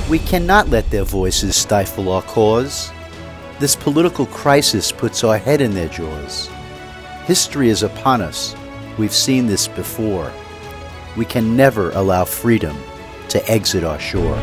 We cannot let their voices stifle our cause. This political crisis puts our head in their jaws. History is upon us. We've seen this before. We can never allow freedom to exit our shore.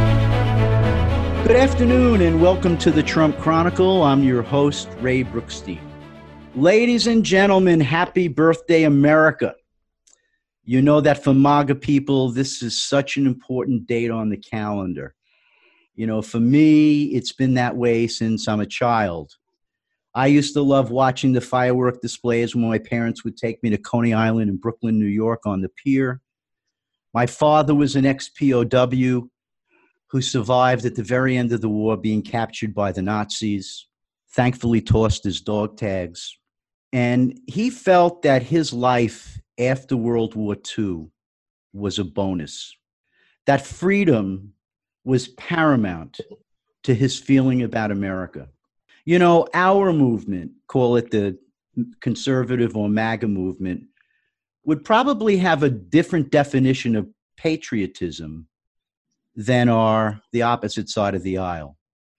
Good afternoon and welcome to the Trump Chronicle. I'm your host, Ray Brookstein. Ladies and gentlemen, happy birthday, America. You know that for MAGA people, this is such an important date on the calendar. You know, for me, it's been that way since I'm a child. I used to love watching the firework displays when my parents would take me to Coney Island in Brooklyn, New York on the pier. My father was an ex-POW who survived at the very end of the war being captured by the Nazis, thankfully tossed his dog tags. And he felt that his life after World War II was a bonus, that freedom was paramount to his feeling about America. You know, our movement, call it the conservative or MAGA movement, would probably have a different definition of patriotism than the opposite side of the aisle.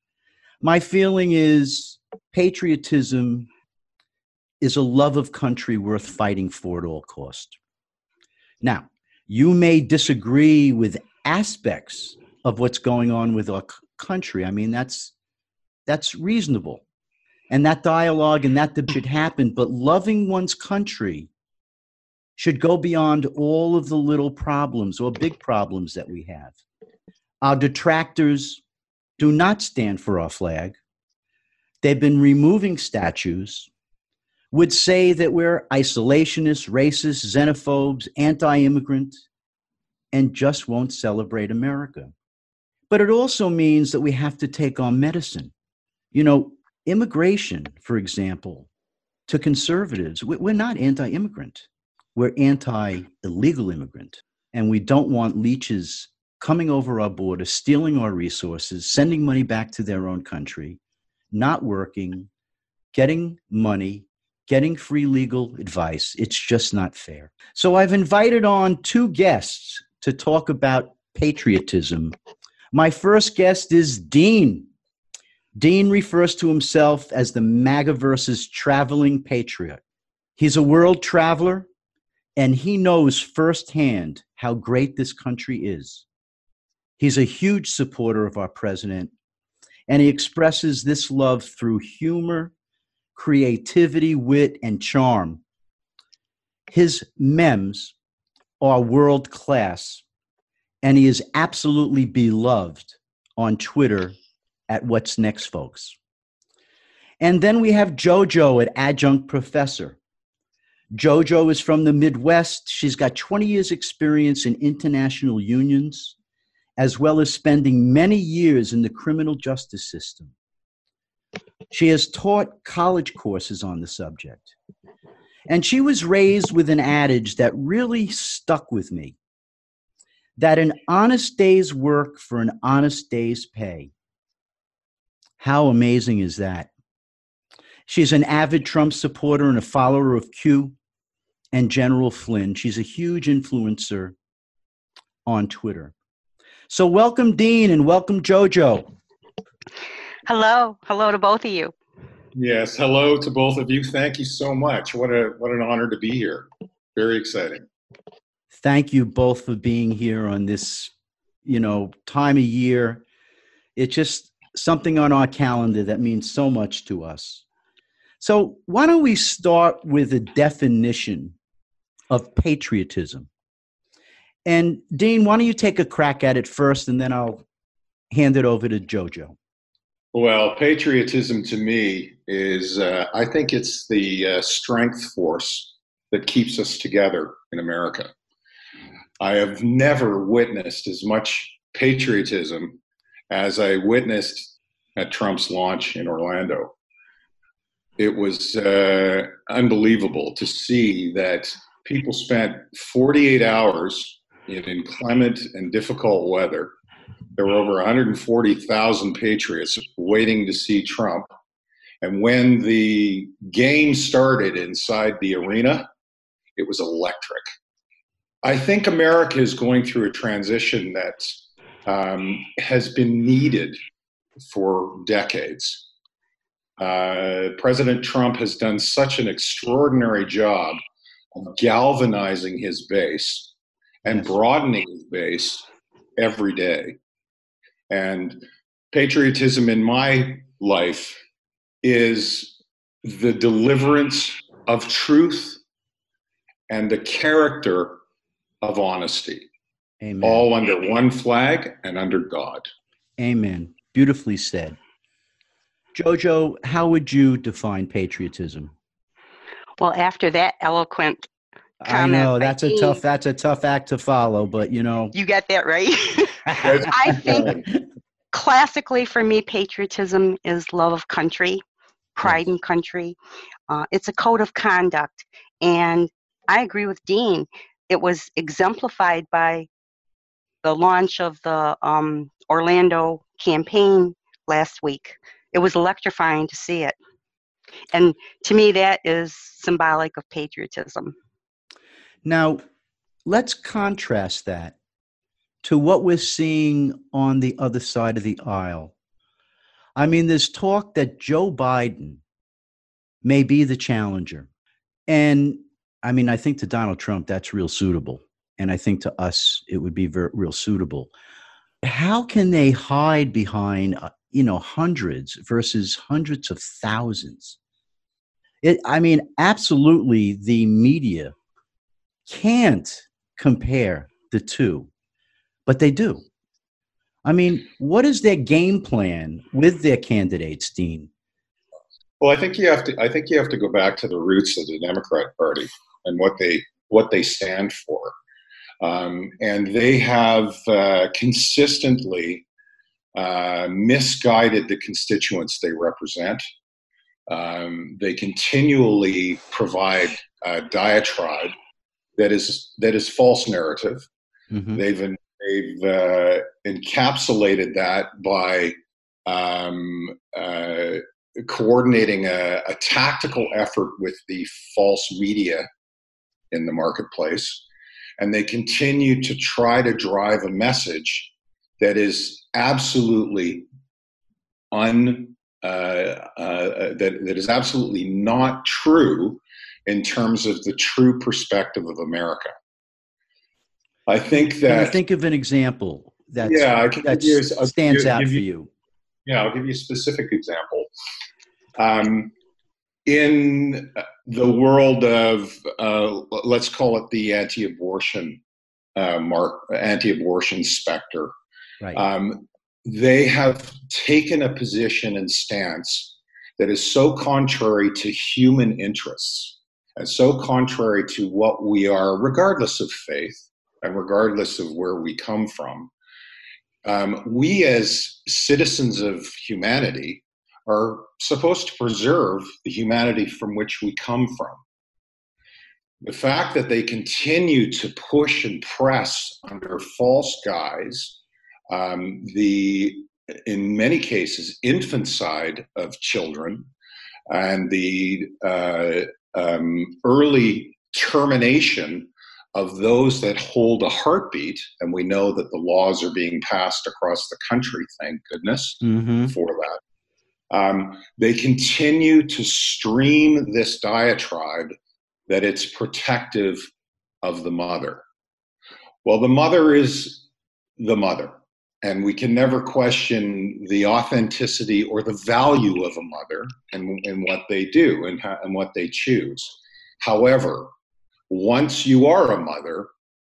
My feeling is patriotism is a love of country worth fighting for at all cost. Now, you may disagree with aspects of what's going on with our country. I mean, that's reasonable. And that dialogue and that debate should happen, but loving one's country should go beyond all of the little problems or big problems that we have. Our detractors do not stand for our flag. They've been removing statues, would say that we're isolationists, racists, xenophobes, anti-immigrant, and just won't celebrate America. But it also means that we have to take our medicine. You know, immigration, for example, to conservatives, we're not anti-immigrant. We're anti-illegal immigrant. And we don't want leeches coming over our border, stealing our resources, sending money back to their own country, not working, getting money, getting free legal advice. It's just not fair. So I've invited on two guests to talk about patriotism. My first guest is Dean. Dean refers to himself as the MAGAverse's traveling patriot. He's a world traveler, and he knows firsthand how great this country is. He's a huge supporter of our president, and he expresses this love through humor, creativity, wit, and charm. His memes are world class, and he is absolutely beloved on Twitter at What's Next, folks. And then we have JoJo at Adjunct Professor. JoJo is from the Midwest. She's got 20 years experience in international unions, as well as spending many years in the criminal justice system. She has taught college courses on the subject. And she was raised with an adage that really stuck with me, that an honest day's work for an honest day's pay. How amazing is that? She's an avid Trump supporter and a follower of Q and General Flynn. She's a huge influencer on Twitter. So welcome, Dean, and welcome, JoJo. Hello. Hello to both of you. Yes, hello to both of you. Thank you so much. What an honor to be here. Very exciting. Thank you both for being here on this, time of year. It's just something on our calendar that means so much to us. So why don't we start with a definition of patriotism? And Dean, why don't you take a crack at it first, and then I'll hand it over to JoJo. Well, patriotism to me is, I think it's the strength force that keeps us together in America. I have never witnessed as much patriotism as I witnessed at Trump's launch in Orlando. It was unbelievable to see that people spent 48 hours in inclement and difficult weather. There were over 140,000 patriots waiting to see Trump. And when the game started inside the arena, it was electric. I think America is going through a transition that has been needed for decades. President Trump has done such an extraordinary job of galvanizing his base and broadening his base every day. And patriotism in my life is the deliverance of truth and the character of honesty. Amen. All under one flag and under God. Amen. Beautifully said. Jojo, how would you define patriotism? Well, after that eloquent I comment know by that's a Dean, tough act to follow, but you know. you got that right. I think classically for me, patriotism is love of country, pride in country. It's a code of conduct. And I agree with Dean. It was exemplified by the launch of the Orlando campaign last week. It was electrifying to see it. And to me, that is symbolic of patriotism. Now, let's contrast that to what we're seeing on the other side of the aisle. I mean, there's talk that Joe Biden may be the challenger. And I mean, I think to Donald Trump, that's real suitable. And I think to us, it would be real suitable. How can they hide behind, hundreds versus hundreds of thousands? Absolutely, the media can't compare the two, but they do. I mean, what is their game plan with their candidates, Dean? Well, I think you have to go back to the roots of the Democrat Party and what they stand for, and they have consistently misguided the constituents they represent. They continually provide a diatribe that is false narrative. Mm-hmm. They've encapsulated that by coordinating a tactical effort with the false media in the marketplace, and they continue to try to drive a message that is absolutely that is absolutely not true in terms of the true perspective of America. I think that. Can you think of an example that stands out for you? Yeah, I'll give you a specific example. In the world of, let's call it the anti-abortion specter, right. They have taken a position and stance that is so contrary to human interests and so contrary to what we are, regardless of faith and regardless of where we come from. We as citizens of humanity are supposed to preserve the humanity from which we come from. The fact that they continue to push and press under false guise, in many cases, infanticide of children and the early termination of those that hold a heartbeat, and we know that the laws are being passed across the country, thank goodness for that. They continue to stream this diatribe that it's protective of the mother. Well, the mother is the mother, and we can never question the authenticity or the value of a mother and what they do and what they choose. However, once you are a mother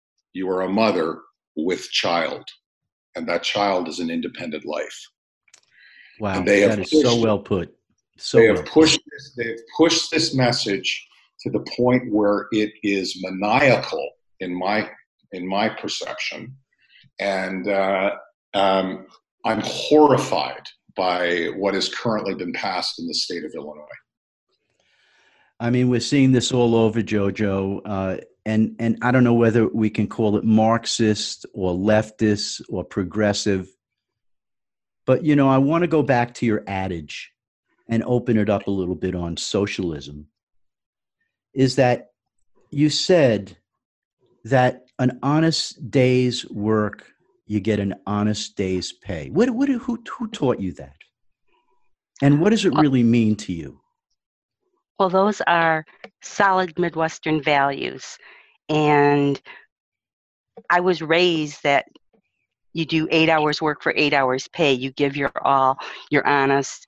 with child, and that child is an independent life. Wow, and they that is so well put. They have pushed this message to the point where it is maniacal in my perception, and I'm horrified by what has currently been passed in the state of Illinois. I mean, we're seeing this all over, Jojo, and I don't know whether we can call it Marxist or leftist or progressive, but, I want to go back to your adage and open it up a little bit on socialism, is that you said that an honest day's work you get an honest day's pay. Who taught you that? And what does it really mean to you? Well, those are solid Midwestern values. And I was raised that you do 8 hours work for 8 hours pay. You give your all, you're honest.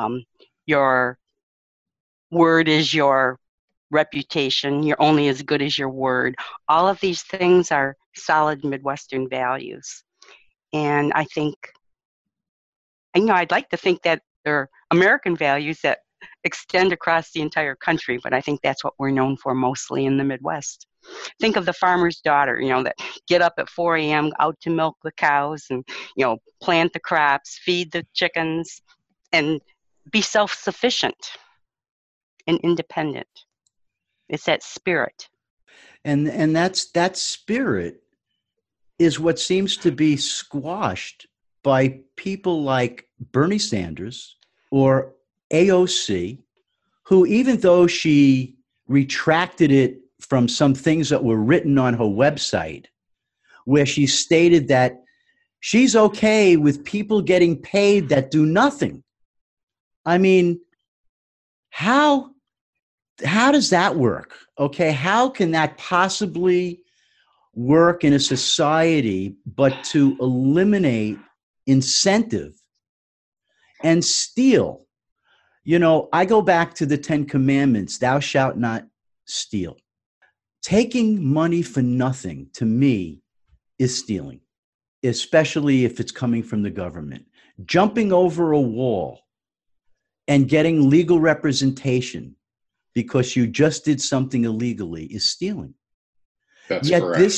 Your word is your reputation. You're only as good as your word. All of these things are solid Midwestern values. And I think, I'd like to think that they're American values that extend across the entire country, but I think that's what we're known for mostly in the Midwest. Think of the farmer's daughter, that get up at 4 a.m., out to milk the cows and, plant the crops, feed the chickens, and be self-sufficient and independent. It's that spirit. And that spirit is what seems to be squashed by people like Bernie Sanders or AOC, who, even though she retracted it from some things that were written on her website, where she stated that she's okay with people getting paid that do nothing. I mean, how does that work? Okay, how can that possibly work in a society but to eliminate incentive and steal? I go back to the 10 Commandments, thou shalt not steal. Taking money for nothing, to me, is stealing, especially if it's coming from the government. Jumping over a wall and getting legal representation because you just did something illegally is stealing. That's Yet correct.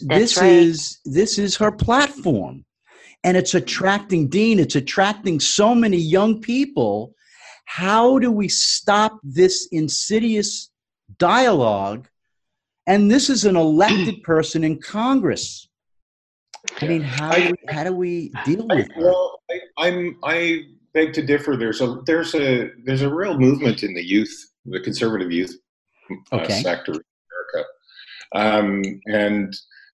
this is her platform. And it's attracting, Dean, it's attracting so many young people. How do we stop this insidious dialogue? And this is an elected person in Congress. I mean, how do we deal with that? Well, I beg to differ. There's a real movement in the youth, the conservative youth sector in America, and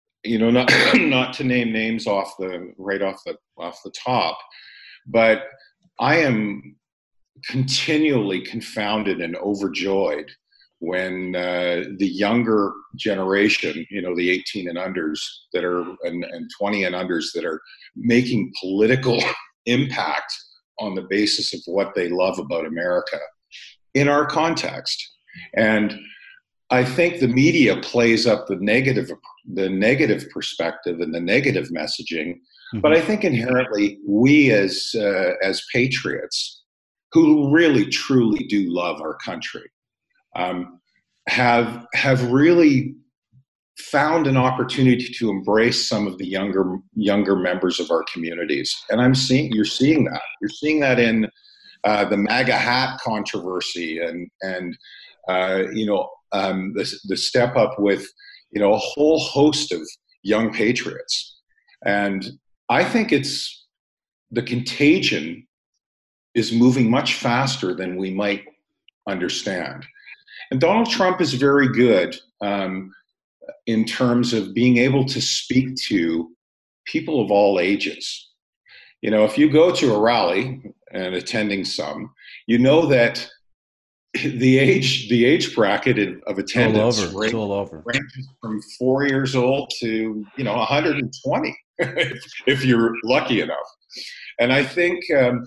not to name names off the top, but I am continually confounded and overjoyed when the younger generation, the 18 and unders that are and 20 and unders that are making political impact on the basis of what they love about America in our context. And I think the media plays up the negative perspective and the negative messaging. Mm-hmm. But I think inherently we as patriots who really truly do love our country have really found an opportunity to embrace some of the younger members of our communities. And you're seeing that. You're seeing that in the MAGA hat controversy and the step up with a whole host of young patriots. And I think the contagion is moving much faster than we might understand. And Donald Trump is very good in terms of being able to speak to people of all ages. If you go to a rally and attending some, that the age bracket of attendance ranges from 4 years old to 120 if you're lucky enough. And I think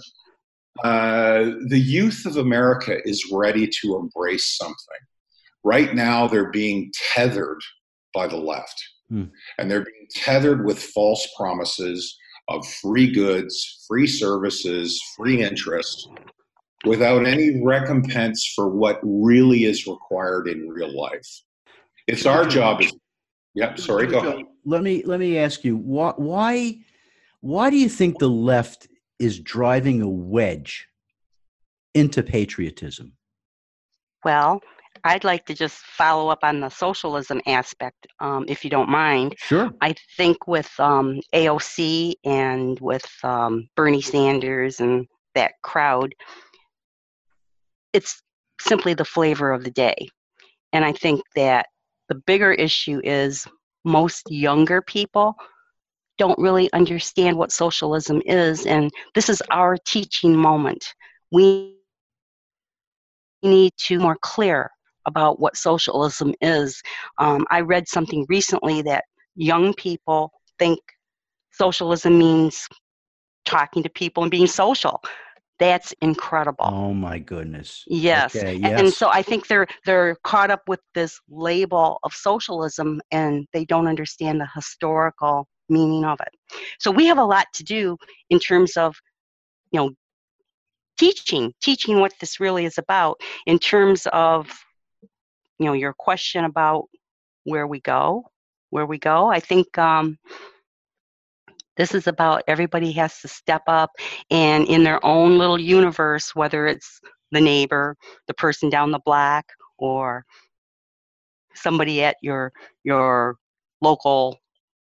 the youth of America is ready to embrace something. Right now, they're being tethered by the left, and they're being tethered with false promises of free goods, free services, free interest, without any recompense for what really is required in real life. It's our job. Sorry, go ahead. Let me ask you, why do you think the left is driving a wedge into patriotism? Well, I'd like to just follow up on the socialism aspect, if you don't mind. Sure. I think with AOC and with Bernie Sanders and that crowd, it's simply the flavor of the day. And I think that the bigger issue is most younger people don't really understand what socialism is, and this is our teaching moment. We need to be more clear about what socialism is. I read something recently that young people think socialism means talking to people and being social. That's incredible. Oh my goodness. Yes. Okay, yes. And so I think they're caught up with this label of socialism, and they don't understand the historical meaning of it. So we have a lot to do in terms of, teaching what this really is about, in terms of, your question about where we go. I think this is about everybody has to step up and in their own little universe, whether it's the neighbor, the person down the block, or somebody at your local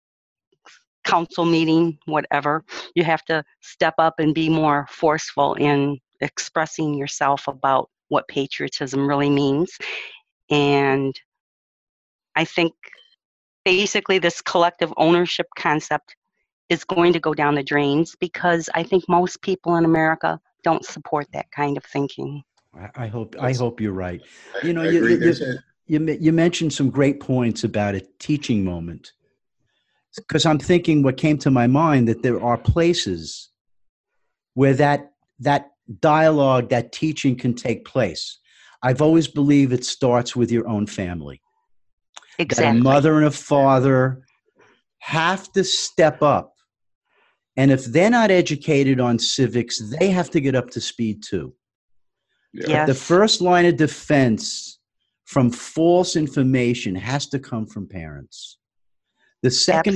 council meeting, whatever. You have to step up and be more forceful in expressing yourself about what patriotism really means. And I think basically this collective ownership concept is going to go down the drains, because I think most people in America don't support that kind of thinking. I hope you're right. I agree. You mentioned some great points about a teaching moment, because I'm thinking what came to my mind, that there are places where that dialogue, that teaching can take place. I've always believed it starts with your own family. Exactly. That a mother and a father have to step up. And if they're not educated on civics, they have to get up to speed too. Yeah. Yes. The first line of defense from false information has to come from parents. The second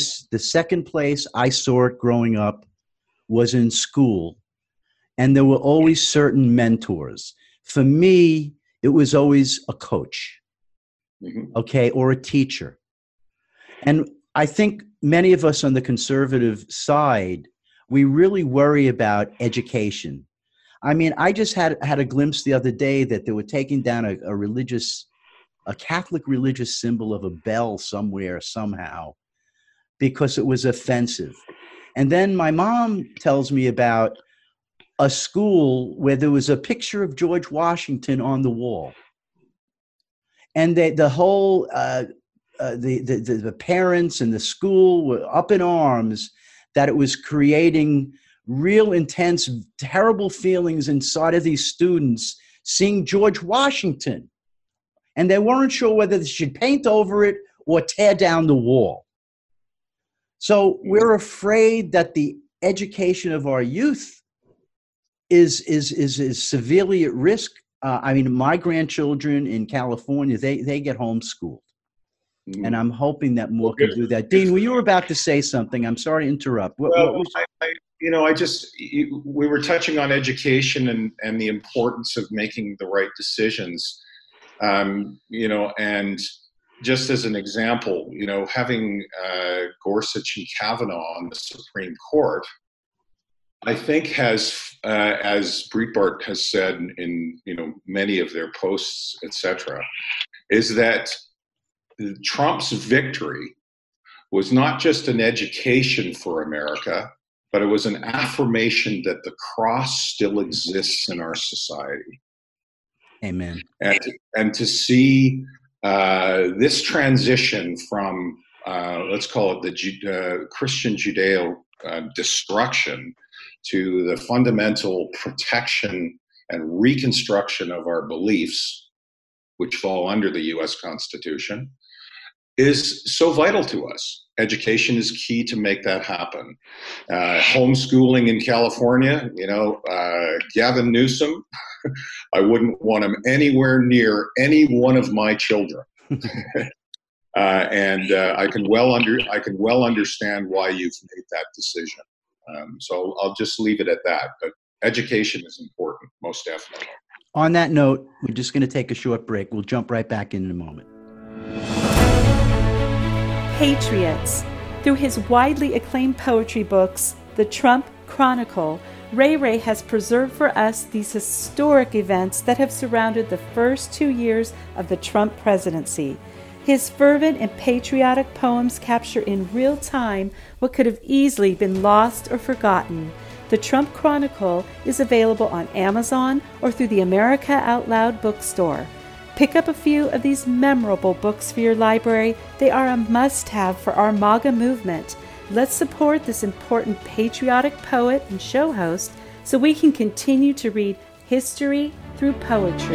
place I saw it growing up was in school, and there were always certain mentors. For me, it was always a coach, okay, or a teacher. And I think many of us on the conservative side, we really worry about education. I mean, I just had a glimpse the other day that they were taking down a Catholic religious symbol of a bell somewhere, somehow, because it was offensive. And then my mom tells me about a school where there was a picture of George Washington on the wall. And the whole, the parents and the school were up in arms that it was creating real intense, terrible feelings inside of these students seeing George Washington. And they weren't sure whether they should paint over it or tear down the wall. So we're afraid that the education of our youth is severely at risk. I mean, my grandchildren in California, they get homeschooled. And I'm hoping that more can do that. Dean, you were about to say something. I'm sorry to interrupt. We were touching on education and the importance of making the right decisions. And just as an example, having Gorsuch and Kavanaugh on the Supreme Court, I think has, as Breitbart has said in many of their posts, etc., is that Trump's victory was not just an education for America, but it was an affirmation that the cross still exists in our society. Amen. And to see this transition from, let's call it the Christian Judeo destruction to the fundamental protection and reconstruction of our beliefs, which fall under the U.S. Constitution, is so vital to us. Education is key to make that happen. Homeschooling in California, Gavin Newsom, I wouldn't want him anywhere near any one of my children. And I can well understand why you've made that decision. So I'll just leave it at that. But education is important, most definitely. On that note, we're just going to take a short break. We'll jump right back in a moment. Patriots. Through his widely acclaimed poetry books, The Trump Chronicle, Ray Ray has preserved for us these historic events that have surrounded the first 2 years of the Trump presidency. His fervent and patriotic poems capture in real time what could have easily been lost or forgotten. The Trump Chronicle is available on Amazon or through the America Out Loud bookstore. Pick up a few of these memorable books for your library. They are a must-have for our MAGA movement. Let's support this important patriotic poet and show host so we can continue to read history through poetry.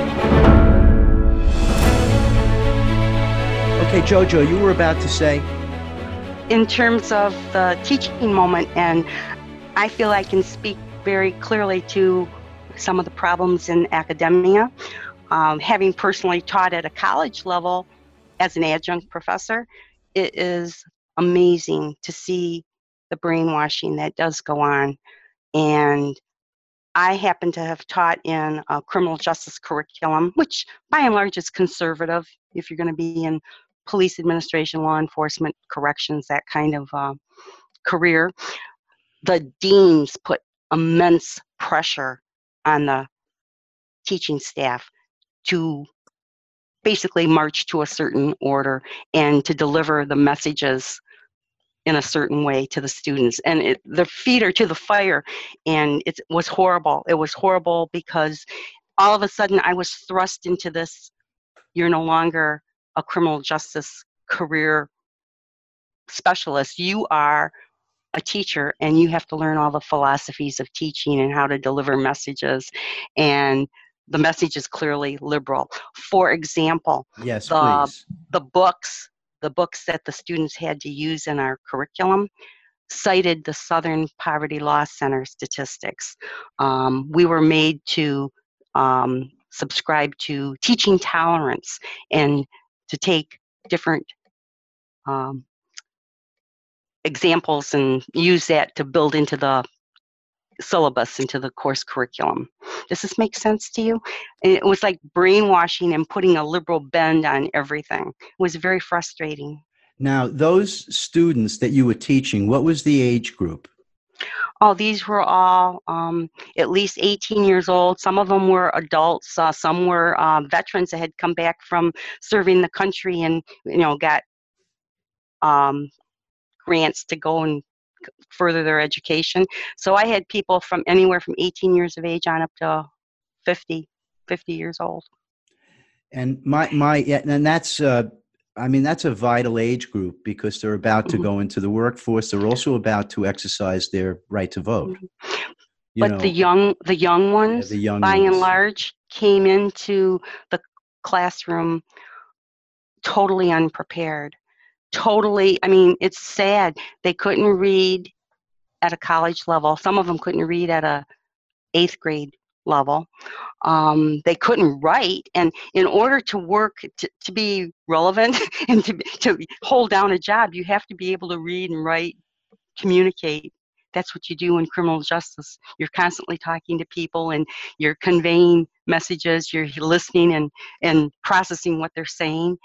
Okay, Jojo, you were about to say? In terms of the teaching moment, and I feel I can speak very clearly to some of the problems in academia. Having personally taught at a college level as an adjunct professor, it is amazing to see the brainwashing that does go on. And I happen to have taught in a criminal justice curriculum, which by and large is conservative if you're going to be in police administration, law enforcement, corrections, that kind of career. The deans put immense pressure on the teaching staff to basically march to a certain order and to deliver the messages in a certain way to the students. And their feet are to the fire, and it was horrible. It was horrible because all of a sudden I was thrust into this, you're no longer a criminal justice career specialist. You are a teacher, and you have to learn all the philosophies of teaching and how to deliver messages. And the message is clearly liberal. For example, yes, please. The books that the students had to use in our curriculum cited the Southern Poverty Law Center statistics. We were made to subscribe to teaching tolerance and to take different examples and use that to build into the syllabus, into the course curriculum. Does this make sense to you? It was like brainwashing and putting a liberal bend on everything. It was very frustrating. Now, those students that you were teaching, what was the age group? Oh, these were all at least 18 years old. Some of them were adults. Some were veterans that had come back from serving the country and, got grants to go and further their education. So I had people from anywhere from 18 years of age on up to 50 years old. And and that's that's a vital age group because they're about to go into the workforce. They're also about to exercise their right to vote. But the young ones, by and large, came into the classroom totally unprepared. Totally, it's sad. They couldn't read at a college level. Some of them couldn't read at a 8th grade level. They couldn't write, and in order to work, to be relevant and to hold down a job, you have to be able to read and write, communicate. That's what you do in criminal justice. You're constantly talking to people, and you're conveying messages, you're listening and processing what they're saying.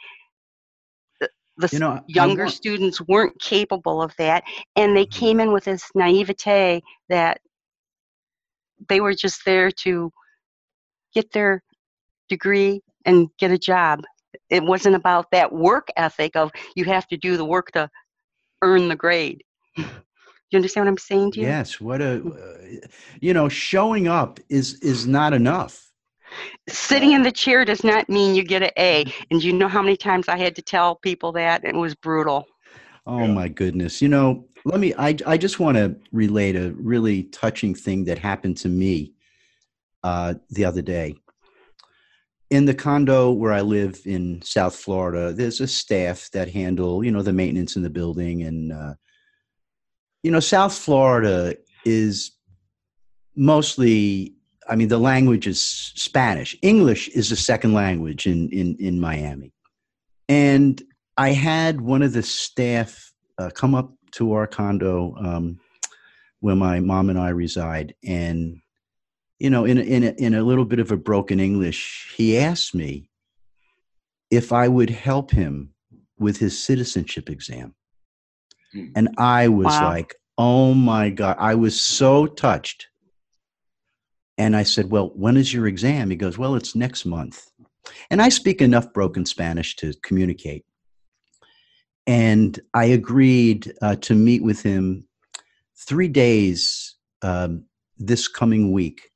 The younger students weren't capable of that, and they came in with this naivete that they were just there to get their degree and get a job. It wasn't about that work ethic of you have to do the work to earn the grade. You understand what I'm saying to you? Yes. Showing up is not enough. Sitting in the chair does not mean you get an A. And you know how many times I had to tell people that? It was brutal. Oh, my goodness. I just want to relate a really touching thing that happened to me the other day. In the condo where I live in South Florida, there's a staff that handle, the maintenance in the building. And, South Florida is mostly, the language is Spanish. English is a second language in Miami. And I had one of the staff come up to our condo where my mom and I reside. And, in a little bit of a broken English, he asked me if I would help him with his citizenship exam. And I was like, oh my God, I was so touched. And I said, well, when is your exam? He goes, well, it's next month. And I speak enough broken Spanish to communicate. And I agreed to meet with him 3 days this coming week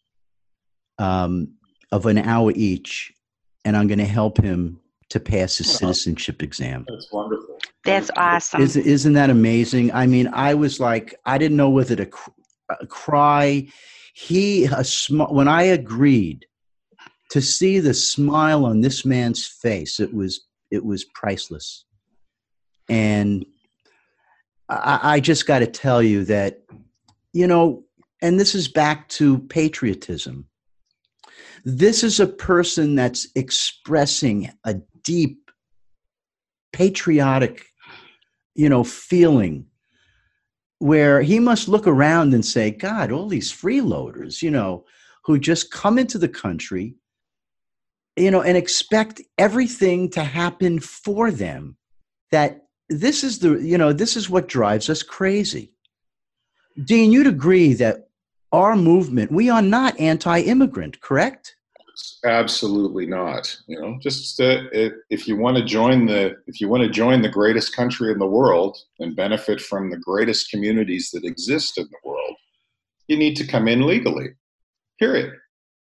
of an hour each. And I'm going to help him to pass his citizenship exam. That's wonderful. That's awesome. Isn't that amazing? I mean, I was like, I didn't know whether to cry. When I agreed to see the smile on this man's face, it was priceless. And I just got to tell you that, and this is back to patriotism. This is a person that's expressing a deep patriotic, feeling, where he must look around and say, God, all these freeloaders, who just come into the country, and expect everything to happen for them, that this is what drives us crazy. Dean, you'd agree that our movement, we are not anti-immigrant, correct? Absolutely not. If you want to join the greatest country in the world and benefit from the greatest communities that exist in the world, you need to come in legally. Period.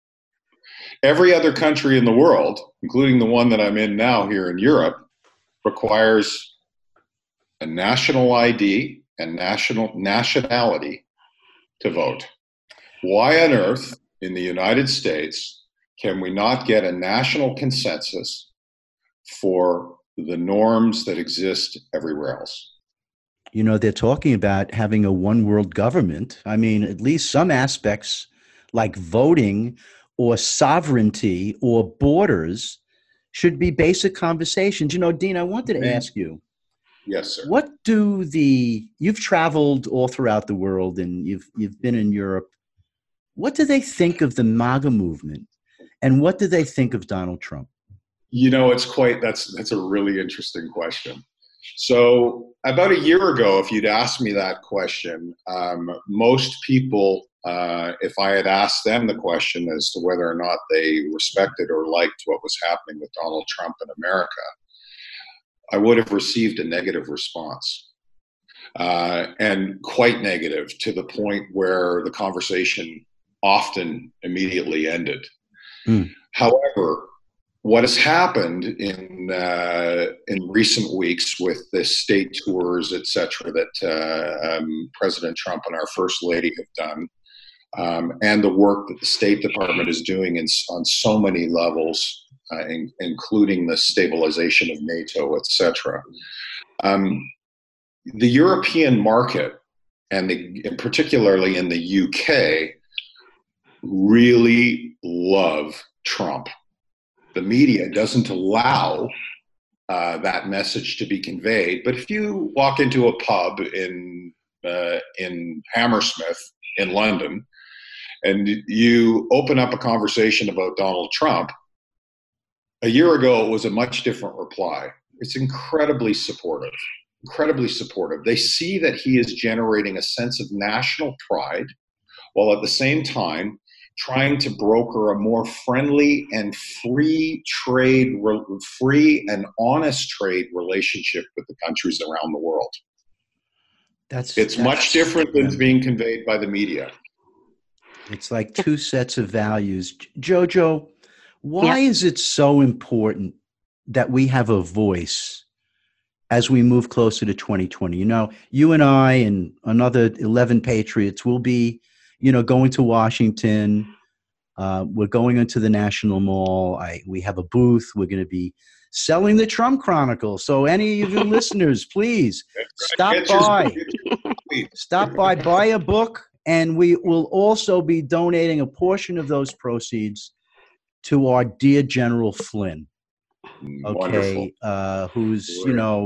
Every other country in the world, including the one that I'm in now here in Europe, requires a national ID and nationality to vote. Why on earth in the United States can we not get a national consensus for the norms that exist everywhere else? They're talking about having a one world government. I mean, at least some aspects like voting or sovereignty or borders should be basic conversations. Dean, I wanted to ask you. Yes, sir. What you've traveled all throughout the world and you've been in Europe. What do they think of the MAGA movement? And what do they think of Donald Trump? That's a really interesting question. So about a year ago, if you'd asked me that question, most people, if I had asked them the question as to whether or not they respected or liked what was happening with Donald Trump in America, I would have received a negative response, and quite negative, to the point where the conversation often immediately ended. However, what has happened in recent weeks with the state tours, et cetera, that President Trump and our First Lady have done, and the work that the State Department is doing on so many levels, including the stabilization of NATO, et cetera, the European market, and particularly in the UK, really love Trump. The media doesn't allow that message to be conveyed. But if you walk into a pub in Hammersmith in London and you open up a conversation about Donald Trump, a year ago it was a much different reply. It's incredibly supportive. Incredibly supportive. They see that he is generating a sense of national pride, while at the same time trying to broker a more friendly and free and honest trade relationship with the countries around the world. It's much different than being conveyed by the media. It's like two sets of values. Jojo, why is it so important that we have a voice as we move closer to 2020? You and I and another 11 patriots will be going to Washington. We're going into the National Mall. We have a booth. We're going to be selling the Trump Chronicle. So any of you listeners, please stop by. Stop by, buy a book, and we will also be donating a portion of those proceeds to our dear General Flynn. Okay, who's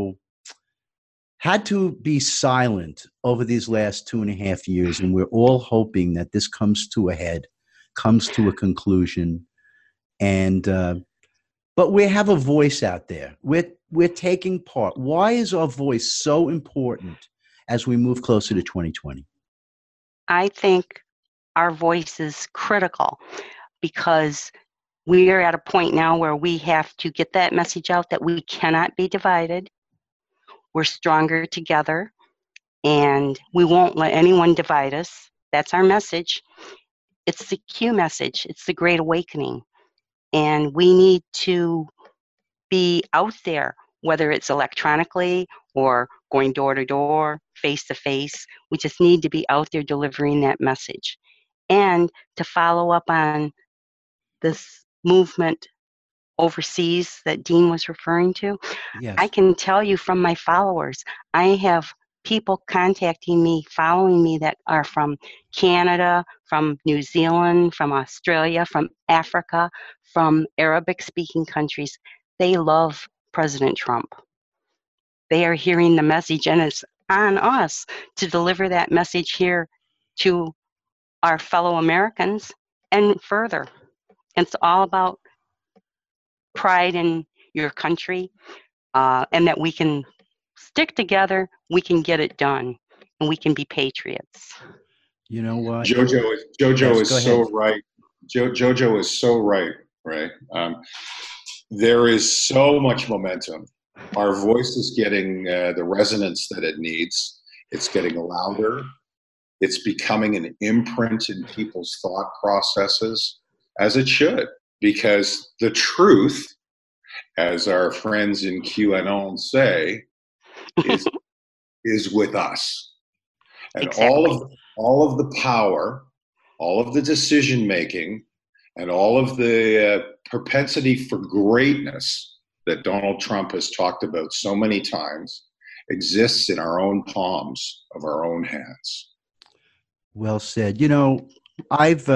had to be silent over these last 2.5 years, and we're all hoping that this comes to a head, comes to a conclusion, and but we have a voice out there. We're taking part. Why is our voice so important as we move closer to 2020? I think our voice is critical because we are at a point now where we have to get that message out that we cannot be divided. We're stronger together, and we won't let anyone divide us. That's our message. It's the Q message. It's the Great Awakening. And we need to be out there, whether it's electronically or going door to door, face to face. We just need to be out there delivering that message. And to follow up on this movement overseas that Dean was referring to, Yes. I can tell you from my followers, I have people contacting me, following me, that are from Canada, from New Zealand, from Australia, from Africa, from Arabic-speaking countries. They love President Trump. They are hearing the message, and it's on us to deliver that message here to our fellow Americans and further. It's all about pride in your country, and that we can stick together, we can get it done, and we can be patriots. You know what? Jojo Yes, is go so ahead. right. Jojo is so right, right? There is so much momentum. Our voice is getting the resonance that it needs. It's getting louder. It's becoming an imprint in people's thought processes, as it should, because the truth, as our friends in QAnon say, is with us. And Exactly. all of the power, all of the decision making, and all of the propensity for greatness that Donald Trump has talked about so many times exists in our own palms of our own hands. Well said. You know, I've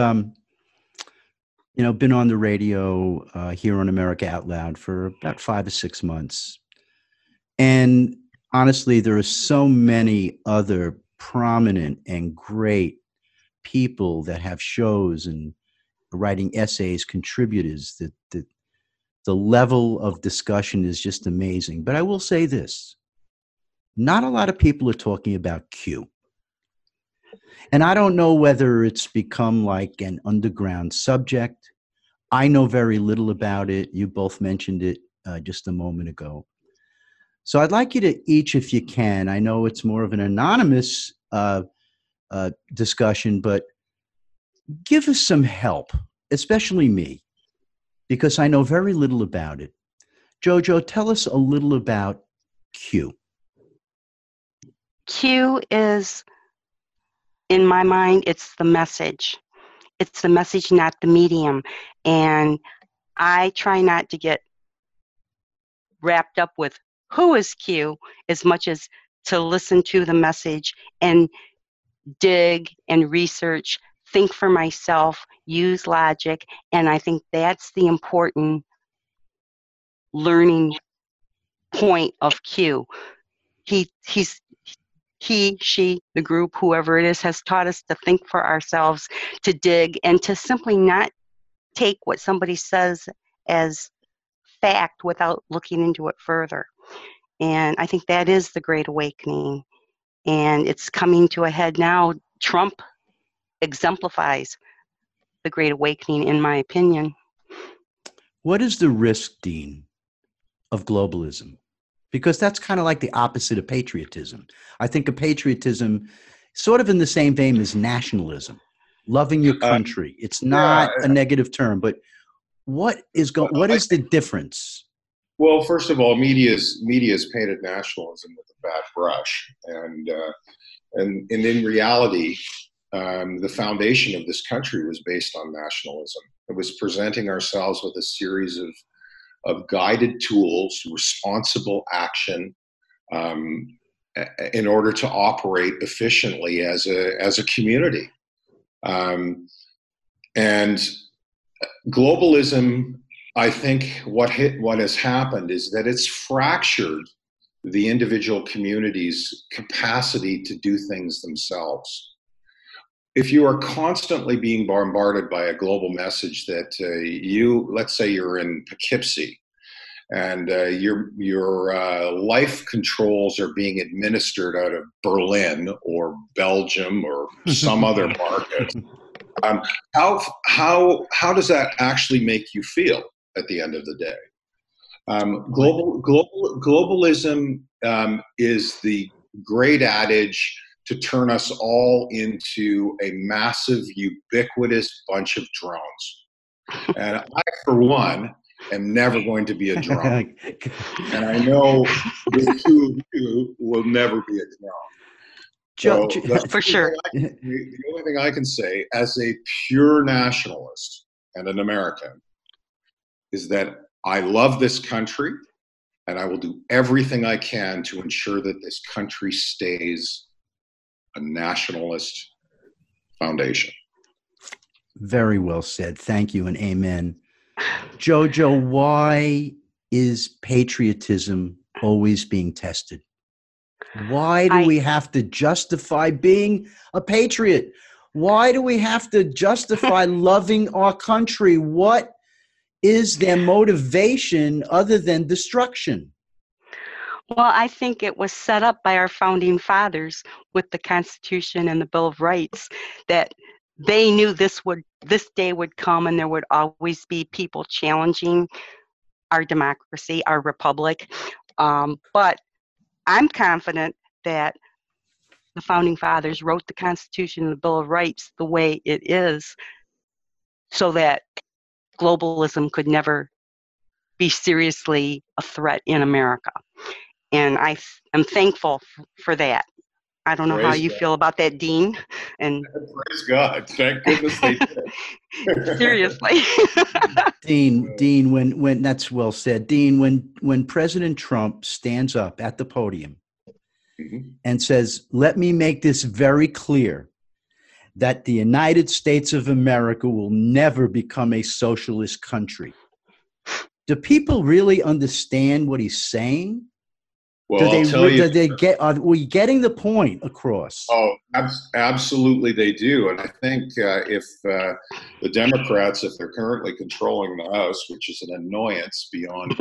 been on the radio here on America Out Loud for about 5 or 6 months. And honestly, there are so many other prominent and great people that have shows and writing essays, contributors, that the level of discussion is just amazing. But I will say this, not a lot of people are talking about Q. And I don't know whether it's become like an underground subject. I know very little about it. You both mentioned it just a moment ago. So I'd like you to each, if you can, I know it's more of an anonymous discussion, but give us some help, especially me, because I know very little about it. Jojo, tell us a little about Q. Q is, in my mind, it's the message. It's the message, not the medium. And I try not to get wrapped up with who is Q as much as to listen to the message and dig and research, think for myself, use logic. And I think that's the important learning point of Q. He, she, the group, whoever it is, has taught us to think for ourselves, to dig, and to simply not take what somebody says as fact without looking into it further. And I think that is the Great Awakening. And it's coming to a head now. Trump exemplifies the Great Awakening, in my opinion. What is the risk, Dean, of globalism? Because that's kind of like the opposite of patriotism. I think of patriotism sort of in the same vein as nationalism, loving your country. It's not a negative term, but what is the difference? Well, first of all, media's painted nationalism with a bad brush, and in reality, the foundation of this country was based on nationalism. It was presenting ourselves with a series of guided tools, responsible action, in order to operate efficiently as a community. And globalism, I think what has happened is that it's fractured the individual community's capacity to do things themselves. If you are constantly being bombarded by a global message that let's say you're in Poughkeepsie and your life controls are being administered out of Berlin or Belgium or some other market, How does that actually make you feel at the end of the day? Globalism is the great adage to turn us all into a massive, ubiquitous bunch of drones. And I, for one, am never going to be a drone. And I know the two of you will never be a drone. So for sure. The only thing I can say as a pure nationalist and an American is that I love this country, and I will do everything I can to ensure that this country stays a nationalist foundation. Very well said. Thank you and amen. Jojo, why is patriotism always being tested? Why do we have to justify being a patriot? Why do we have to justify loving our country? What is their motivation other than destruction? Well, I think it was set up by our founding fathers with the Constitution and the Bill of Rights, that they knew this day would come, and there would always be people challenging our democracy, our republic. But I'm confident that the founding fathers wrote the Constitution and the Bill of Rights the way it is so that globalism could never be seriously a threat in America. And I'm thankful for that. I don't know how you feel about that, Dean. And praise God. Thank goodness they did. Seriously. Dean, when that's well said. Dean, when President Trump stands up at the podium and says, "Let me make this very clear, that the United States of America will never become a socialist country." Do people really understand what he's saying? Well, Are we getting the point across? Oh, absolutely they do. And I think if the Democrats, if they're currently controlling the House, which is an annoyance beyond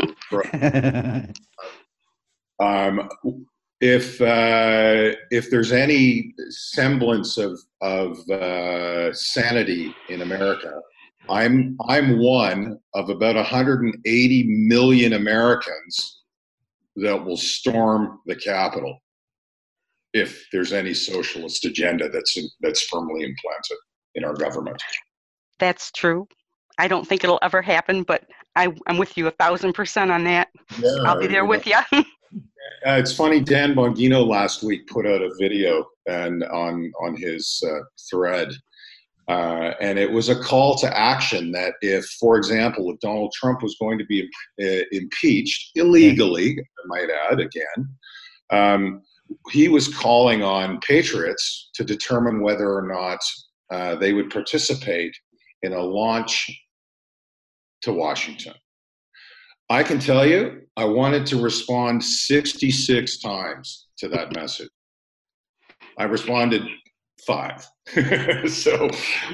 if there's any semblance of sanity in America, I'm one of about 180 million Americans that will storm the Capitol if there's any socialist agenda that's firmly implanted in our government. That's true. I don't think it'll ever happen, but I'm with you 1,000% on that. Yeah, I'll be there with you. It's funny, Dan Bongino last week put out a video and on his thread, and it was a call to action that if, for example, if Donald Trump was going to be impeached illegally, I might add again, he was calling on patriots to determine whether or not they would participate in a launch to Washington. I can tell you, I wanted to respond 66 times to that message. I responded 5. So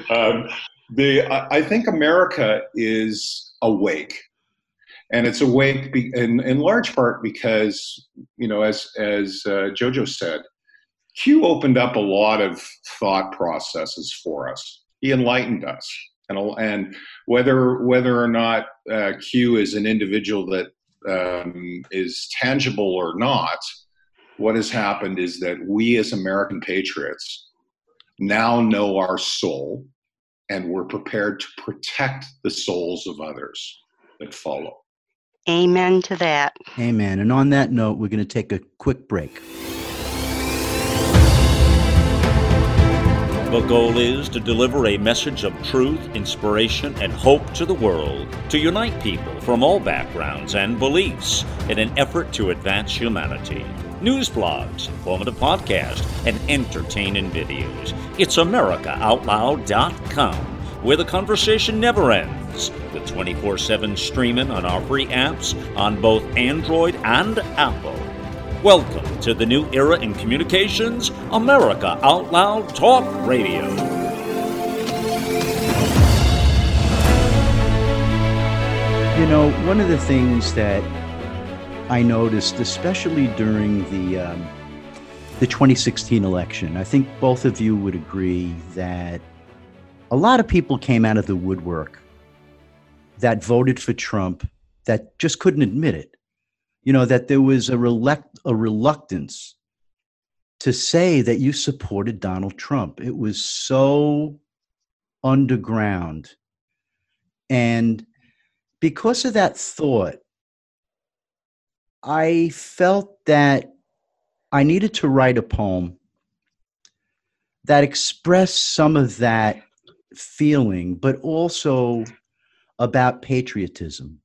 I think America is awake, and it's awake in large part because, as Jojo said, Q opened up a lot of thought processes for us. He enlightened us, and whether or not Q is an individual that is tangible or not, what has happened is that we as American patriots now know our soul, and we're prepared to protect the souls of others that follow. Amen to that. Amen. And on that note, we're going to take a quick break. The goal is to deliver a message of truth, inspiration, and hope to the world, to unite people from all backgrounds and beliefs in an effort to advance humanity. News blogs, informative podcasts, and entertaining videos. It's AmericaOutloud.com, where the conversation never ends, with 24/7 streaming on our free apps on both Android and Apple. Welcome to the new era in communications, America Out Loud Talk Radio. One of the things that I noticed, especially during the 2016 election, I think both of you would agree that a lot of people came out of the woodwork that voted for Trump that just couldn't admit it. You know, that there was a reluctance to say that you supported Donald Trump. It was so underground. And because of that thought, I felt that I needed to write a poem that expressed some of that feeling, but also about patriotism.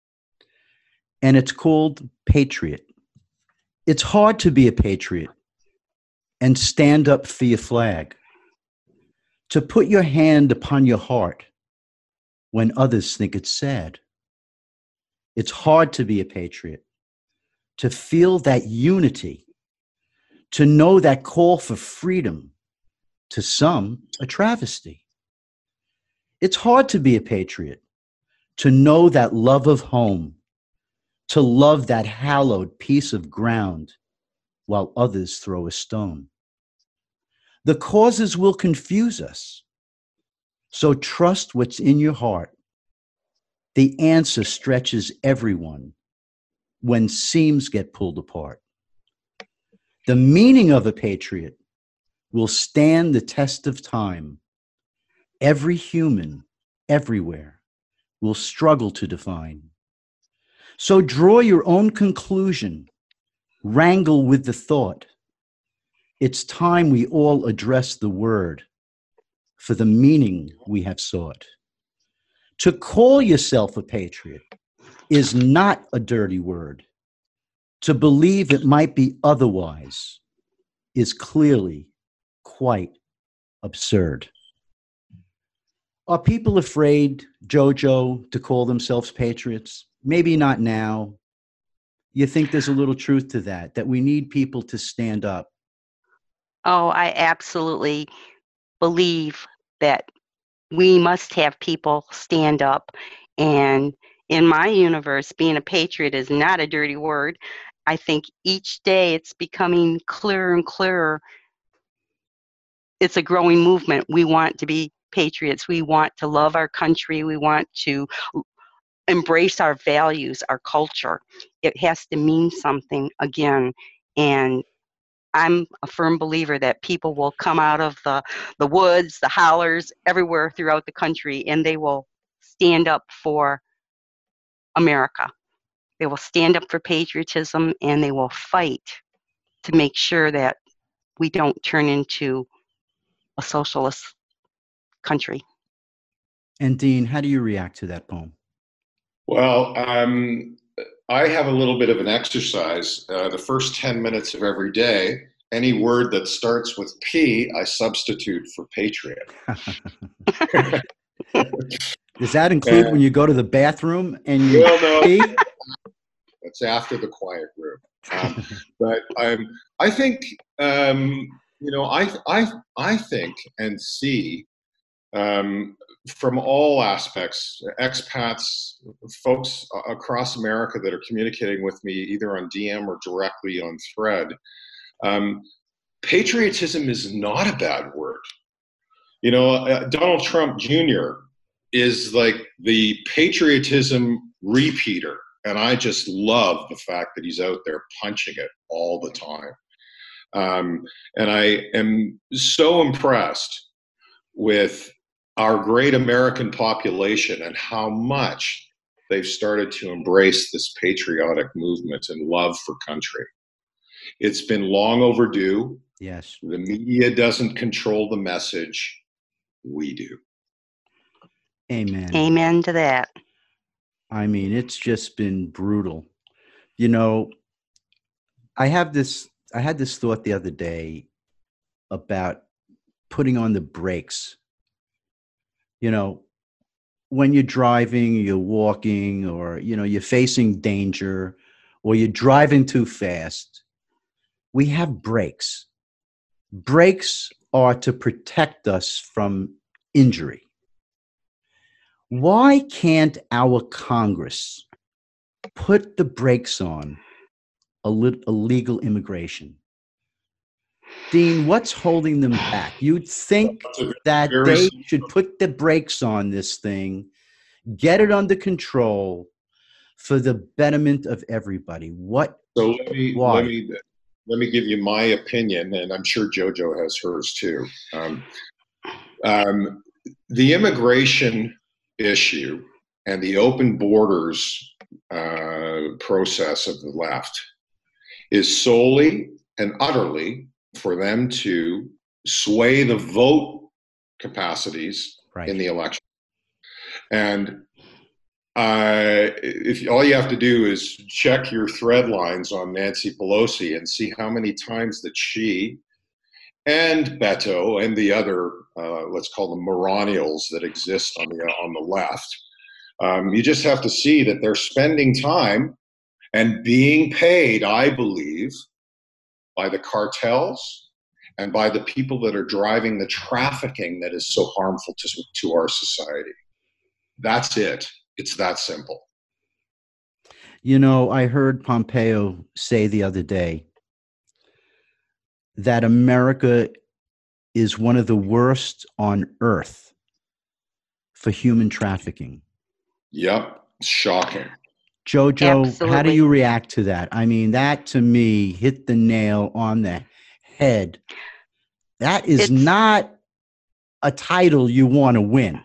And it's called Patriot. It's hard to be a patriot and stand up for your flag, to put your hand upon your heart when others think it's sad. It's hard to be a patriot, to feel that unity, to know that call for freedom, to some a travesty. It's hard to be a patriot, to know that love of home, to love that hallowed piece of ground while others throw a stone. The causes will confuse us, so trust what's in your heart. The answer stretches everyone when seams get pulled apart. The meaning of a patriot will stand the test of time. Every human, everywhere, will struggle to define. So draw your own conclusion, wrangle with the thought. It's time we all address the word for the meaning we have sought. To call yourself a patriot is not a dirty word. To believe it might be otherwise is clearly quite absurd. Are people afraid, Jojo, to call themselves patriots? Maybe not now. You think there's a little truth to that we need people to stand up? Oh, I absolutely believe that we must have people stand up. And in my universe, being a patriot is not a dirty word. I think each day it's becoming clearer and clearer. It's a growing movement. We want to be patriots. We want to love our country. We want to embrace our values, our culture. It has to mean something again. And I'm a firm believer that people will come out of the woods, the hollers, everywhere throughout the country, and they will stand up for America. They will stand up for patriotism, and they will fight to make sure that we don't turn into a socialist country. And Dean, how do you react to that poem? Well, I have a little bit of an exercise. The first 10 minutes of every day, any word that starts with P, I substitute for patriot. Does that include when you go to the bathroom and you pee? That's after the quiet room. But I think, I think and see from all aspects, expats, folks across America that are communicating with me either on DM or directly on Thread, patriotism is not a bad word. You know, Donald Trump Jr. is like the patriotism repeater. And I just love the fact that he's out there punching it all the time. And I am so impressed with our great American population and how much they've started to embrace this patriotic movement and love for country. It's been long overdue. Yes. The media doesn't control the message. We do. Amen. Amen to that. I mean, it's just been brutal. You know, I had this thought the other day about putting on the brakes. You know, when you're driving, you're walking, or, you know, you're facing danger, or you're driving too fast, we have brakes. Brakes are to protect us from injury. Why can't our Congress put the brakes on illegal immigration? Dean, what's holding them back? You'd think that they should put the brakes on this thing, get it under control for the betterment of everybody. What? So why? Let me give you my opinion, and I'm sure JoJo has hers too. The immigration issue and the open borders process of the left is solely and utterly for them to sway the vote capacities in the election. And if all you have to do is check your thread lines on Nancy Pelosi and see how many times that she and Beto and the other, let's call them moronials that exist on the left, you just have to see that they're spending time and being paid, I believe, by the cartels and by the people that are driving the trafficking that is so harmful to our society. That's it. It's that simple. You know, I heard Pompeo say the other day that America is one of the worst on earth for human trafficking. Yep. Shocking. JoJo, Absolutely. How do you react to that? I mean, that to me hit the nail on the head. That is not a title you want to win.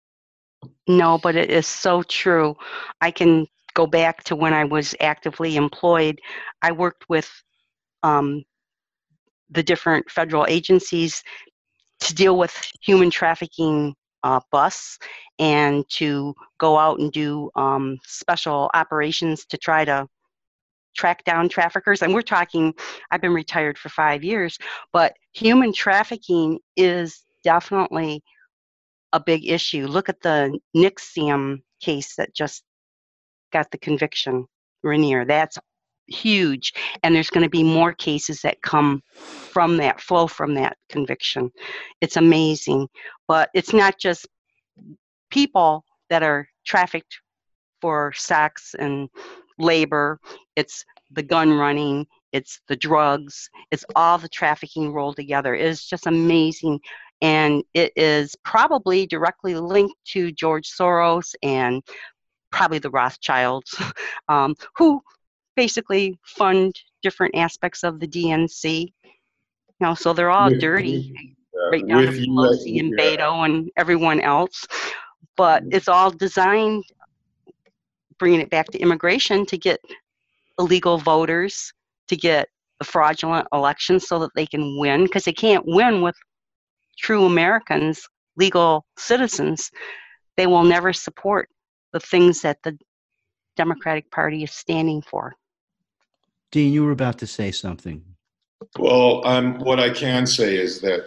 No, but it is so true. I can go back to when I was actively employed. I worked with the different federal agencies to deal with human trafficking busts and to go out and do special operations to try to track down traffickers. And we're talking, I've been retired for 5 years, but human trafficking is definitely a big issue. Look at the NXIVM case that just got the conviction, Rainier. That's huge. And there's going to be more cases that come from that, flow from that conviction. It's amazing. But it's not just people that are trafficked for sex and labor. It's the gun running. It's the drugs. It's all the trafficking rolled together. It's just amazing. And it is probably directly linked to George Soros and probably the Rothschilds, who basically fund different aspects of the DNC. You know, so they're all dirty, right down to Pelosi and Beto and everyone else. But it's all designed, bringing it back to immigration, to get illegal voters, to get the fraudulent elections so that they can win, because they can't win with true Americans, legal citizens. They will never support the things that the Democratic Party is standing for. Dean, you were about to say something. Well, what I can say is that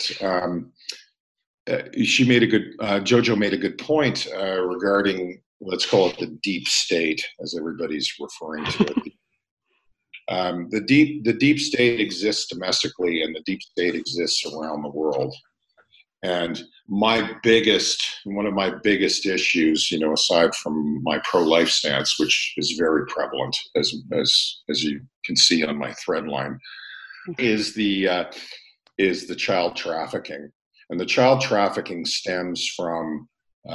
JoJo made a good point regarding, let's call it the deep state, as everybody's referring to it. The deep state exists domestically, and the deep state exists around the world. And one of my biggest issues, you know, aside from my pro-life stance, which is very prevalent, as you can see on my thread line, is the child trafficking. And the child trafficking stems from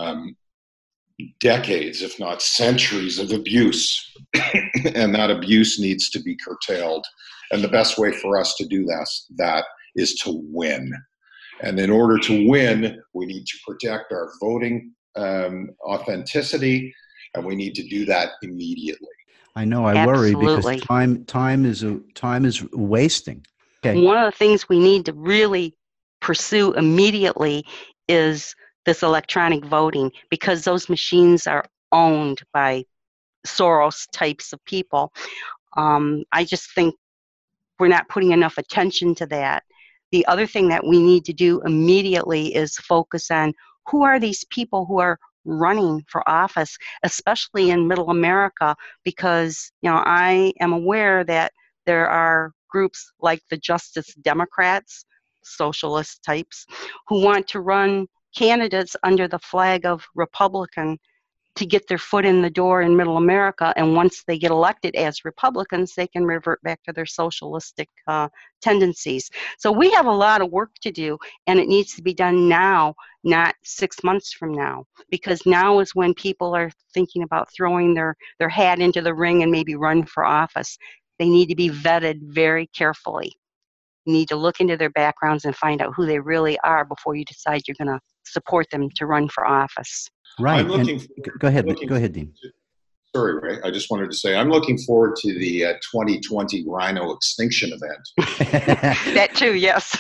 decades, if not centuries, of abuse. And that abuse needs to be curtailed. And the best way for us to do that is to win. And in order to win, we need to protect our voting authenticity, and we need to do that immediately. I know. I worry because time is wasting. Okay. One of the things we need to really pursue immediately is this electronic voting, because those machines are owned by Soros types of people. I just think we're not putting enough attention to that. The other thing that we need to do immediately is focus on who are these people who are running for office, especially in Middle America, because, you know, I am aware that there are groups like the Justice Democrats, socialist types, who want to run candidates under the flag of Republican to get their foot in the door in Middle America. And once they get elected as Republicans, they can revert back to their socialistic tendencies. So we have a lot of work to do, and it needs to be done now, not 6 months from now, because now is when people are thinking about throwing their hat into the ring and maybe run for office. They need to be vetted very carefully. You need to look into their backgrounds and find out who they really are before you decide you're going to support them to run for office. Right. Go ahead, Dean. Sorry, Ray. I just wanted to say I'm looking forward to the 2020 rhino extinction event. That too, yes.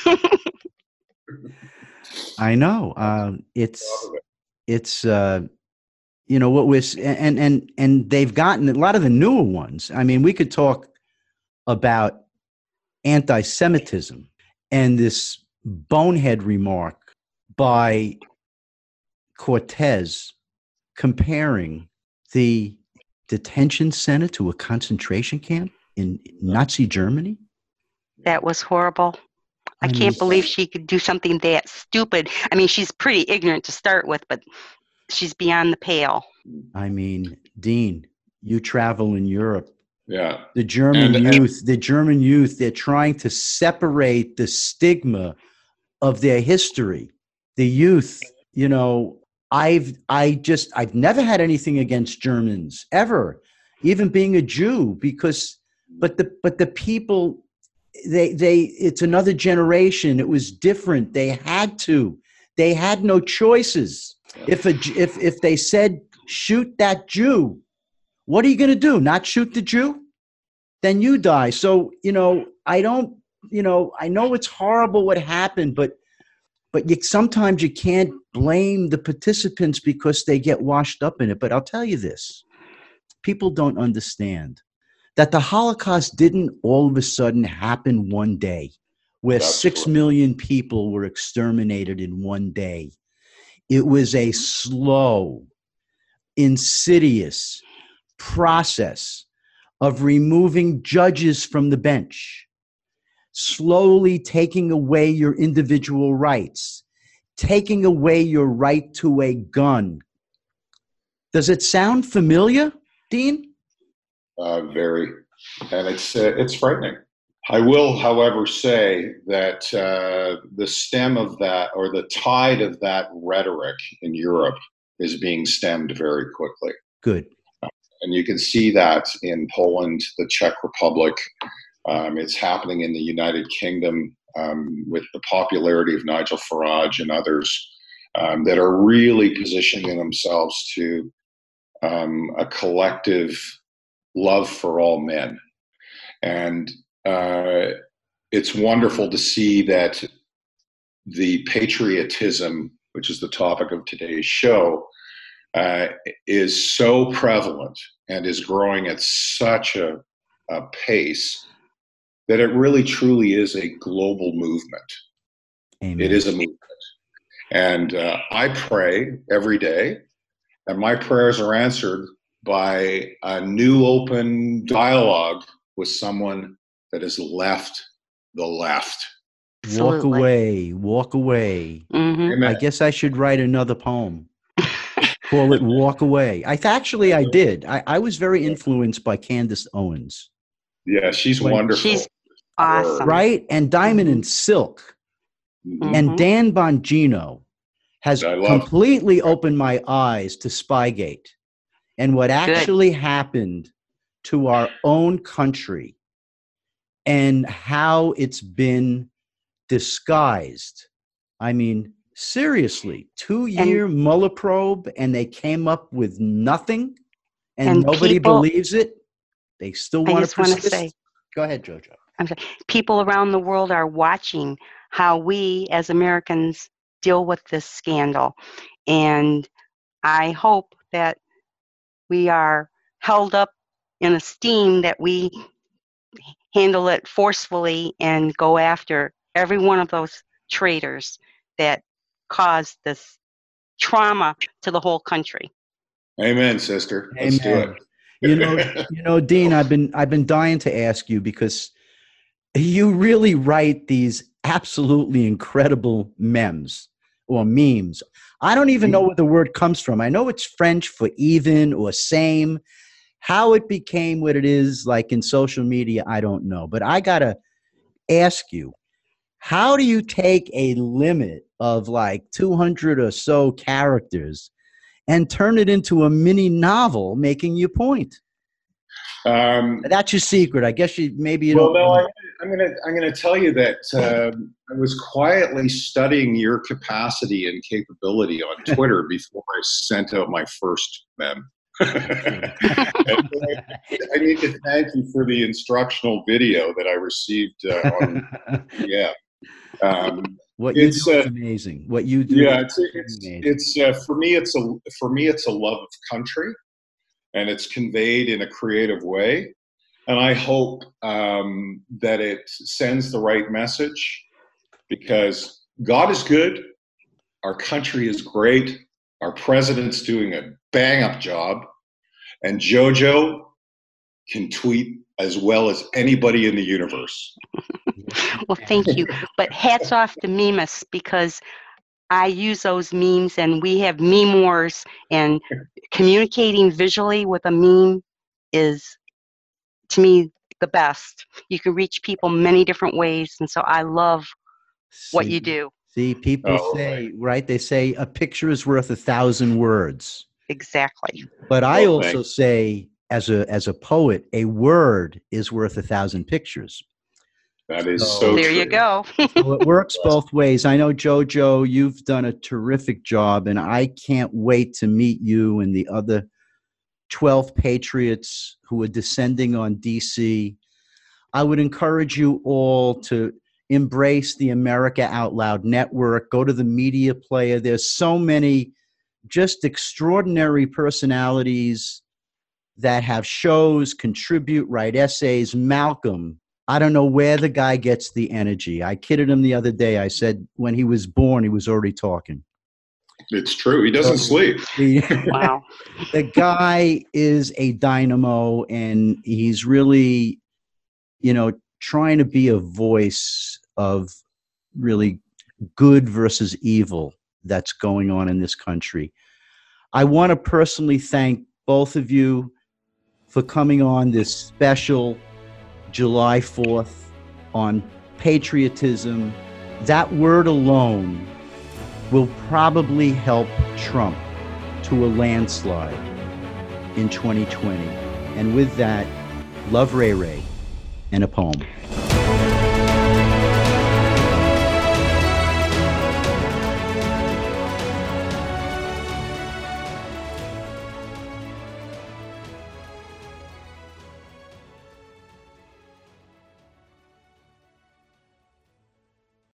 I know. It's what was and they've gotten a lot of the newer ones. I mean, we could talk about anti-Semitism and this bonehead remark by Cortez comparing the detention center to a concentration camp in Nazi Germany. That was horrible. I can't believe she could do something that stupid. I mean, she's pretty ignorant to start with, but she's beyond the pale. I mean, Dean, you travel in Europe. Yeah. The German youth, they're trying to separate the stigma of their history. The youth, I've never had anything against Germans ever, even being a Jew, but the people, it's another generation. It was different. They had no choices. If they said, shoot that Jew, what are you going to do? Not shoot the Jew? Then you die. So, I know it's horrible what happened, but sometimes you can't blame the participants because they get washed up in it. But I'll tell you this, people don't understand that the Holocaust didn't all of a sudden happen one day where 6 million people were exterminated in one day. It was a slow, insidious process of removing judges from the bench, slowly taking away your individual rights, taking away your right to a gun. Does it sound familiar, Dean? Very. And it's frightening. I will, however, say that the stem of that, or the tide of that rhetoric in Europe, is being stemmed very quickly. Good. And you can see that in Poland, the Czech Republic. It's happening in the United Kingdom with the popularity of Nigel Farage and others that are really positioning themselves to a collective love for all men. And it's wonderful to see that the patriotism, which is the topic of today's show, is so prevalent and is growing at such a pace that it really truly is a global movement. Amen. It is a movement. And I pray every day, and my prayers are answered by a new open dialogue with someone that has left the left. Absolutely. Walk away. Mm-hmm. I guess I should write another poem. Call it Walk Away. I did. I was very influenced by Candace Owens. Yeah, she's wonderful. She's awesome. Right? And Diamond and Silk. Mm-hmm. And Dan Bongino has completely opened my eyes to Spygate and what actually happened to our own country and how it's been disguised. I mean, seriously, 2-year Mueller probe, and they came up with nothing, and nobody believes it. They still want to persist. Go ahead, Jojo. I'm sorry. People around the world are watching how we as Americans deal with this scandal. And I hope that we are held up in esteem, that we handle it forcefully and go after every one of those traitors that caused this trauma to the whole country. Amen, sister. Let's do it. Dean, I've been dying to ask you, because you really write these absolutely incredible memes or memes. I don't even know where the word comes from. I know it's French for even or same. How it became what it is, like in social media, I don't know. But I got to ask you, how do you take a limit of like 200 or so characters and turn it into a mini novel making your point? That's your secret. I guess maybe you don't. Well, no, I'm gonna tell you that I was quietly studying your capacity and capability on Twitter before I sent out my first mem. I need to thank you for the instructional video that I received. What you do is amazing. What you do, it's for me. It's a love of country, and it's conveyed in a creative way. And I hope that it sends the right message, because God is good, our country is great, our president's doing a bang-up job, and JoJo can tweet as well as anybody in the universe. Well, thank you. But hats off to Memus, because I use those memes, and we have meme wars, and communicating visually with a meme is, to me, the best. You can reach people many different ways, and so I love what you do. See, people say, right? They say a picture is worth 1,000 words. Exactly. But I also say, as a poet, a word is worth 1,000 pictures. That is so there true. You go. So it works both ways. I know, JoJo, you've done a terrific job, and I can't wait to meet you and the other 12 patriots who are descending on DC. I would encourage you all to embrace the America Out Loud Network. Go to the media player. There's so many just extraordinary personalities that have shows, contribute, write essays. Malcolm, I don't know where the guy gets the energy. I kidded him the other day. I said when he was born, he was already talking. It's true. He doesn't sleep. Wow. The guy is a dynamo, and he's really, trying to be a voice of really good versus evil that's going on in this country. I want to personally thank both of you for coming on this special July 4th on patriotism. That word alone will probably help Trump to a landslide in 2020. And with that, love Ray Ray and a poem.